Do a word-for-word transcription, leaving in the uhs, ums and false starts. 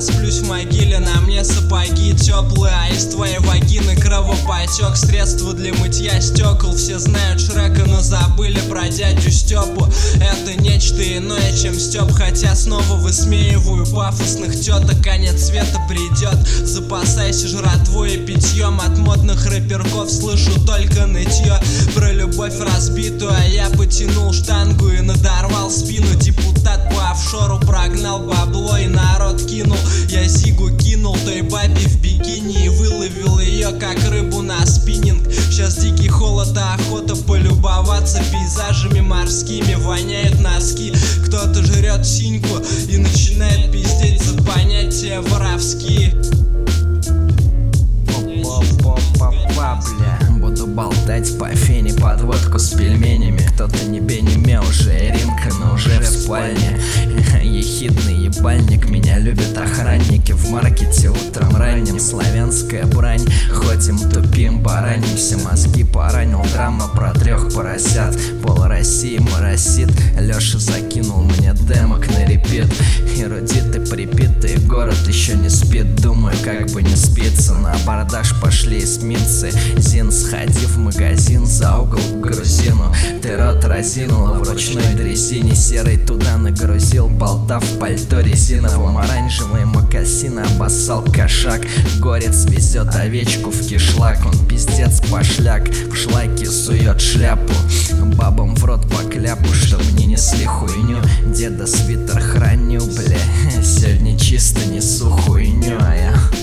расплюсь в могиле. На мне сапоги теплые, а из твоей вагины кровопотек. Средства для мытья стекол. Все знают Шрека, но забыли про дядю Степу. Это нечто иное, чем Степ, хотя снова высмеиваю пафосных теток. Конец света придет, запасайся жратвой и питьем. От модных рэперков слышу только нытье про любовь разбитую, а я потянул штангу и надорвал спину. Депутат по офшору прогнал бабло и народ кинул. Я зигу кинул той бабе в бикини и выловил ее как рыбу на спиннинг. Сейчас дикий холод, а охота полюбоваться пейзажами морскими. Воняют носки, кто-то жрет синьку и начинает пиздеть за понятия воровские. Буду болтать по фене под водку с пельменями. Кто-то не бенеме, уже Иринка, но уже в спальне. Ехидный ебальник, меня любят охранники в маркете утром ранним. Славянская брань, ходим тупим, баранимся. Мозги поранил, драма про трех поросят. Пол России моросит, Леша закинул мне демок на репит. Эрудиты припитые, город еще не спит. Думаю, как бы не спится, на абордаж пошли эсминцы. Зин, сходи в магазин за угол к грузину. Ты рот разинула в ручной дрезине. Серый туда нагрузил, болта в пальто резиновом. Оранжевые мокасины обоссал кошак. Горец везет овечку в кишлак. Он пиздец пошляк, в шлаке сует шляпу. Бабам в рот по кляпу, чтоб не несли хуйню. Деда свитер храню, бля, сегодня чисто несу хуйню, а я